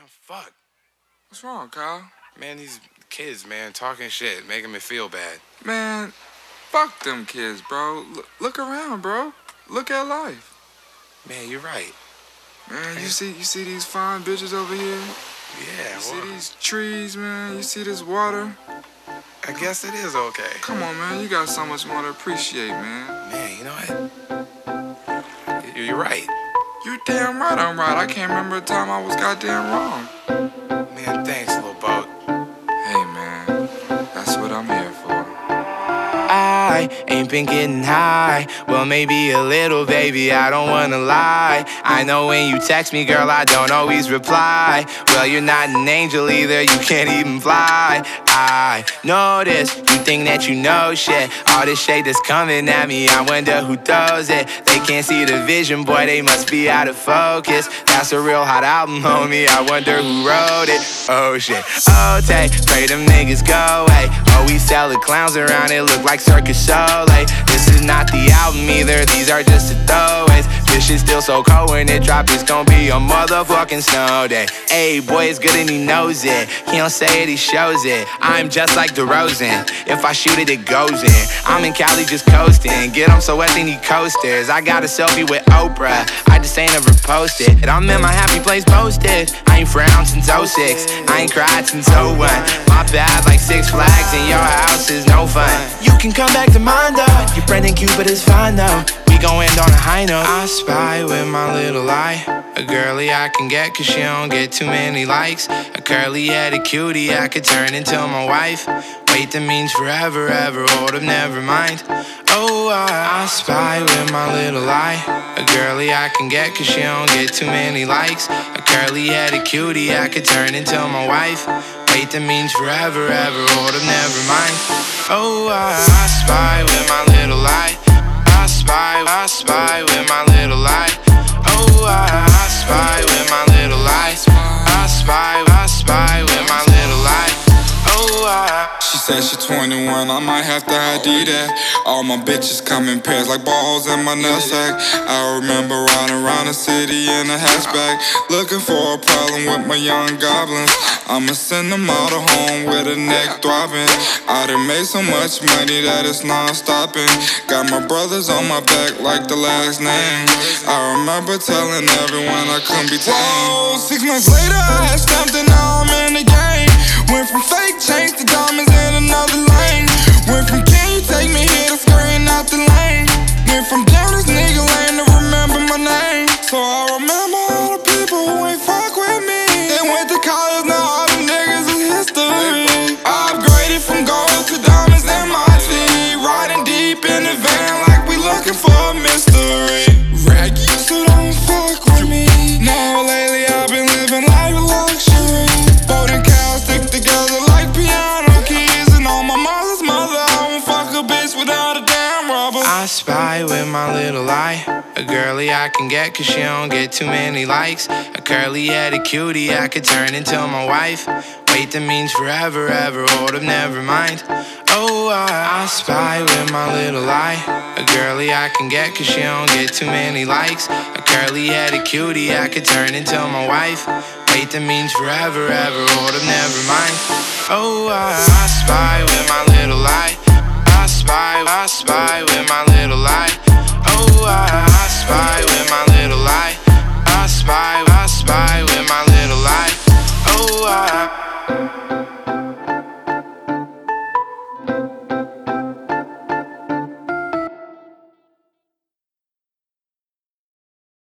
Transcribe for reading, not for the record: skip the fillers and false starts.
Fuck. What's wrong, Kyle? Man, these kids, man, talking shit, making me feel bad. Man, fuck them kids, bro. Look around, bro. Look at life. Man, you're right. Man, you see these fine bitches over here? Yeah, You see these trees, man? You see this water? I guess it is okay. Come on, man. You got so much more to appreciate, man. Man, you know what? You're right. You damn right I'm right. I can't remember a time I was goddamn wrong. Man, thanks, little boat. Hey, man. That's what I'm here for. I ain't been getting high. Well, maybe a little, baby, I don't wanna lie. I know when you text me, girl, I don't always reply. Well, you're not an angel either, you can't even fly. I know this, you think that you know shit. All this shade that's coming at me, I wonder who throws it. They can't see the vision, boy, they must be out of focus. That's a real hot album, homie, I wonder who wrote it. Oh shit, oh take, pray them niggas go away. Oh, we sell the clowns around, it look like Circus Soleil. This is not the album either, these are just the throwaways. This shit's still so cold when it drop, it's gon' be a motherfucking snow day. Ayy, boy, it's good and he knows it. He don't say it, he shows it. I'm just like DeRozan. If I shoot it, it goes in. I'm in Cali just coasting. Get 'em so wet they need coasters. I got a selfie with Oprah, I just ain't ever posted. I'm in my happy place posted. I ain't frowned since 06. I ain't cried since 01. My bad like Six Flags and your house is no fun. You can come back to mine though. Your friend and Cupid is fine though. We gon' end on a high note. I spy with my little eye a girlie I can get cause she don't get too many likes. A curly-headed cutie I could turn into my wife. Wait, that means forever, ever, hold up, never mind. Oh, I spy with my little eye a girlie I can get cause she don't get too many likes. A curly-headed cutie I could turn into my wife. Wait, that means forever, ever, hold up, never mind. Oh, I spy with my little eye. I spy with my little eye. Oh, I spy with my little eye. I spy with my little eye. Oh, She said she 21, I might have to ID that. All my bitches come in pairs like balls in my nutsack. I remember riding around the city in a hatchback, looking for a problem with my young goblins. I'ma send them all to home with a neck throbbing. I done made so much money that it's non-stopping. Got my brothers on my back like the last name. I remember telling everyone I couldn't be tamed. Whoa, 6 months later I had stamped and now I'm in the game. Went from fake chains to diamonds in another lane. Went from can you take me here to scurrying out the lane. Went from down this nigga lane to remember my name. So I remember all the people who ain't fuck with me. They went to college, now all the niggas is history. I upgraded from gold to diamonds in my team. Riding deep in the van like we looking for a mystery. Raggy, so don't fuck with me. Now lately I've been living life with luxury. Boat and cows stick together like piano keys. And on my mother's mother, I won't fuck a bitch without a damn rubber. I spy with my little eye a girlie I can get cause she don't get too many likes. A curly-headed cutie I could turn into my wife. Wait, that means forever, ever, hold up, never mind. Oh, I spy with my little eye a girlie I can get cause she don't get too many likes. A curly-headed cutie I could turn into my wife. Wait, that means forever, ever, hold up, never mind. Oh, I spy with my little eye. I spy with my little eye. Oh, I spy with my little eye. I spy